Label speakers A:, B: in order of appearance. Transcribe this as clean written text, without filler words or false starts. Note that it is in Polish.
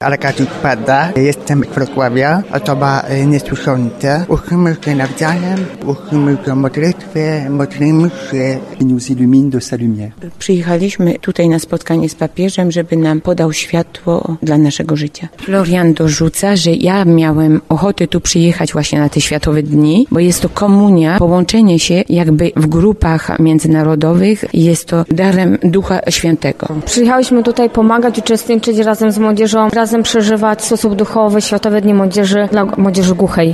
A: ale każdy pada. Jestem z Wrocławia, osoba niesłysząca. Uczymy się nawzajem, uczymy się modlitwy, modlimy się.
B: Il nous illumine de sa lumière.
C: Przyjechaliśmy tutaj na spotkanie z papieżem, żeby nam podał światło dla naszego życia. Florian dorzuca, że ja miałem ochotę tu przyjechać właśnie na te Światowe Dni, bo jest to komunia, połączenie się jakby w grupach międzynarodowych i jest to darem Ducha Świętego.
D: Przyjechałyśmy tutaj pomagać, uczestniczyć razem z młodzieżą, razem przeżywać w sposób duchowy Światowe Dni Młodzieży dla młodzieży głuchej.